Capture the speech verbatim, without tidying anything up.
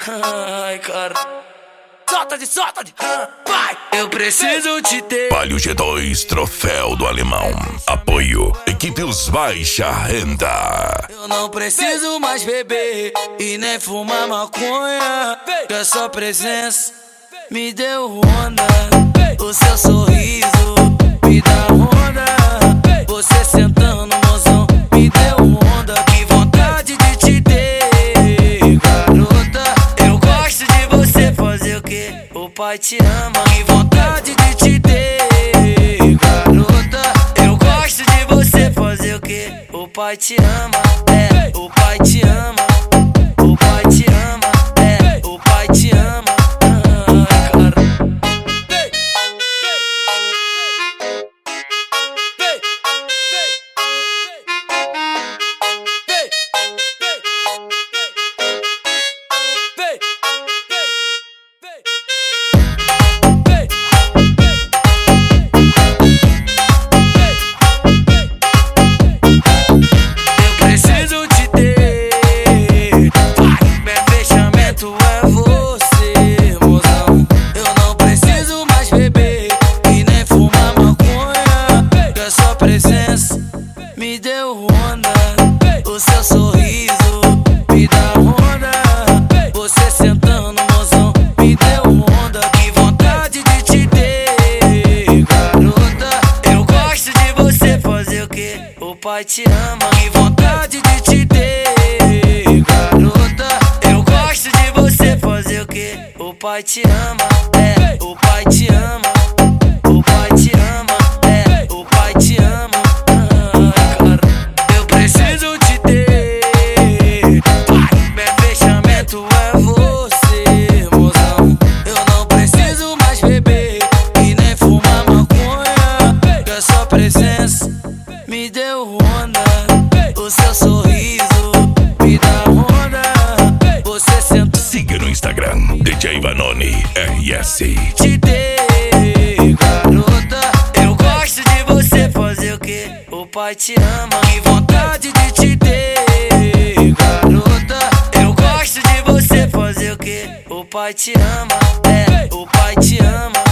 Ai, cara. Solta de, solta de, vai! Eu preciso te ter. Palio G dois, troféu do alemão. Apoio, equipe Os Baixa Renda. Eu não preciso mais beber e nem fumar maconha, que a sua presença me deu onda. O seu sorriso me dá onda. Você sentando, mozão, me deu onda. Que vontade de te ter, garota. Eu gosto de você fazer o que o pai te ama. Que vontade de te ter, garota. Eu gosto de você fazer o que o pai te ama. É, o pai te ama. O pai te ama. É, o pai te ama. Ai, cara. Me deu onda, o seu sorriso me dá onda. Você sentando, mozão, me deu onda. Que vontade de te ter, garota. Eu gosto de você fazer o que o pai te ama. Que vontade de te ter, garota. Eu gosto de você fazer o que o pai te ama. É, o pai te ama. O pai te ama. É, o pai te ama. Me deu onda, o seu sorriso me dá onda. Você senta. Siga no Instagram, D J Vanoni R S. Te ter, garota. Eu gosto de você fazer o que o pai te ama. Que vontade de te ter, garota. Eu gosto de você fazer o que o pai te ama. É, o pai te ama.